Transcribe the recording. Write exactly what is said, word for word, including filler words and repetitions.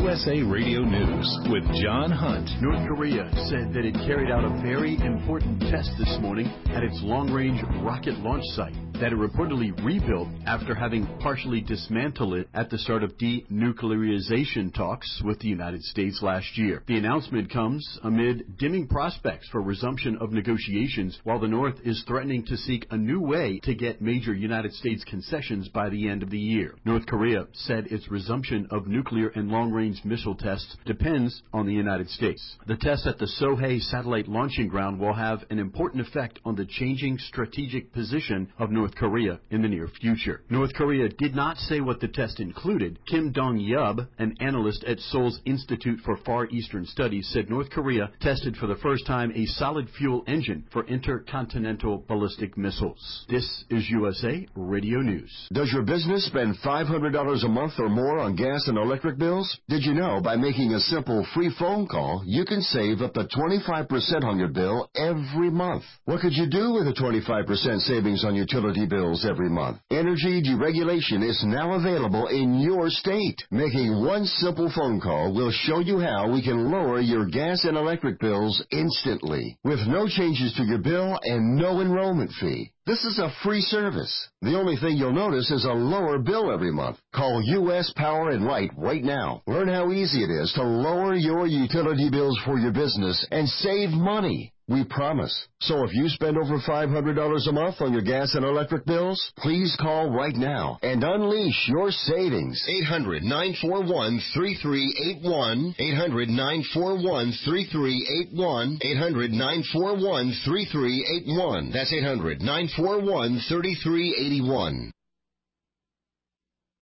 U S A Radio News with John Hunt. North Korea said that it carried out a very important test this morning at its long-range rocket launch site that it reportedly rebuilt after having partially dismantled it at the start of denuclearization talks with the United States last year. The announcement comes amid dimming prospects for resumption of negotiations, while the North is threatening to seek a new way to get major United States concessions by the end of the year. North Korea said its resumption of nuclear and long-range missile tests depends on the United States. The test at the Sohae satellite launching ground will have an important effect on the changing strategic position of North Korea in the near future. North Korea did not say what the test included. Kim Dong-yub, an analyst at Seoul's Institute for Far Eastern Studies, said North Korea tested for the first time a solid fuel engine for intercontinental ballistic missiles. This is U S A Radio News. Does your business spend five hundred dollars a month or more on gas and electric bills? Did you know by making a simple free phone call, you can save up to twenty-five percent on your bill every month? What could you do with a twenty-five percent savings on utility bills every month? Energy deregulation is now available in your state. Making one simple phone call will show you how we can lower your gas and electric bills instantly with no changes to your bill and no enrollment fee. This is a free service. The only thing you'll notice is a lower bill every month. Call U S Power and Light right now. Learn how easy it is to lower your utility bills for your business and save money. We promise. So if you spend over five hundred dollars a month on your gas and electric bills, please call right now and unleash your savings. eight hundred, nine four one, three three eight one. eight hundred, nine four one, three three eight one. eight hundred, nine four one, three three eight one. That's eight hundred, nine four one, three three eight one.